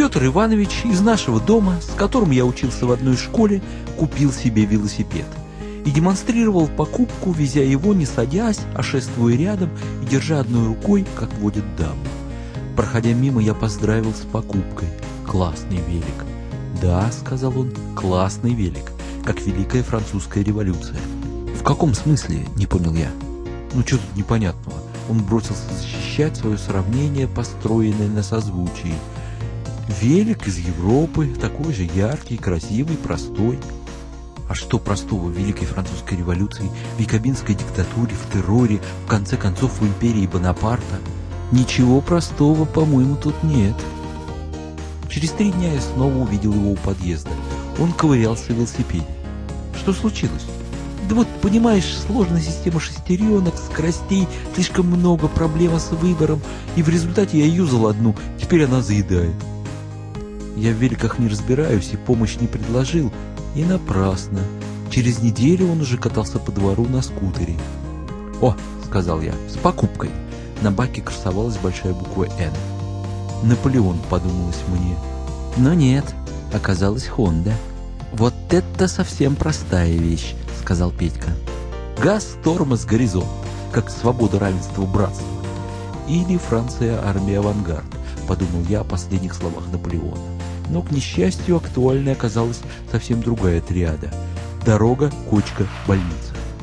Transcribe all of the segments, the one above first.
Петр Иванович из нашего дома, с которым я учился в одной школе, купил себе велосипед и демонстрировал покупку, везя его не садясь, а шествуя рядом и держа одной рукой, как водят даму. Проходя мимо, я поздравил с покупкой. Классный велик. Да, сказал он, классный велик, как Великая Французская революция. В каком смысле, не понял я. Ну что тут непонятного? Он бросился защищать свое сравнение, построенное на созвучии. Велик из Европы, такой же яркий, красивый, простой. А что простого в Великой Французской революции, в якобинской диктатуре, в терроре, в конце концов в империи Бонапарта? Ничего простого, по-моему, тут нет. Через 3 дня я снова увидел его у подъезда. Он ковырялся в велосипеде. Что случилось? Да вот, понимаешь, сложная система шестеренок, скоростей, слишком много, проблема с выбором, и в результате я юзал одну, теперь она заедает. Я в великах не разбираюсь и помощь не предложил, и напрасно. Через неделю он уже катался по двору на скутере. «О», — сказал я, — «с покупкой». На баке красовалась большая буква «Н». «Наполеон», — подумалось мне. Но нет, оказалось «Хонда». «Вот это совсем простая вещь», — сказал Петька. «Газ, тормоз, горизонт, как свобода, равенство, братство». Или «Франция, армия, авангард», — подумал я о последних словах Наполеона. Но, к несчастью, актуальной оказалась совсем другая триада. Дорога, кочка, больница.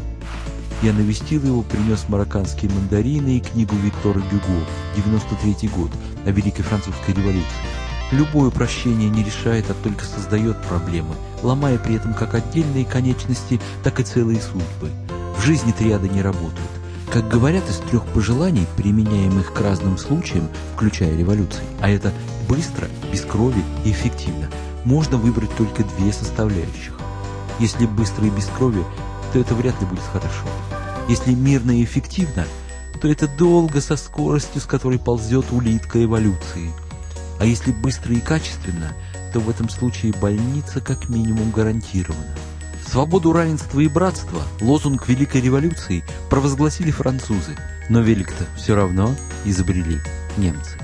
Я навестил его, принес марокканские мандарины и книгу Виктора Гюго, 93-й год, о Великой Французской революции. Любое упрощение не решает, а только создает проблемы, ломая при этом как отдельные конечности, так и целые судьбы. В жизни триады не работают. Как говорят, из 3 пожеланий, применяемых к разным случаям, включая революции, а это быстро, без крови и эффективно, можно выбрать только 2 составляющих. Если быстро и без крови, то это вряд ли будет хорошо. Если мирно и эффективно, то это долго, со скоростью, с которой ползет улитка эволюции. А если быстро и качественно, то в этом случае больница как минимум гарантирована. Свободу, равенство и братство, лозунг Великой революции, провозгласили французы, но велик-то все равно изобрели немцы.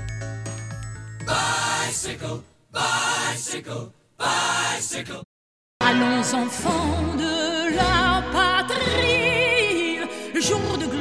Bicycle, bicycle, bicycle. Allons enfants de la patrie, jour de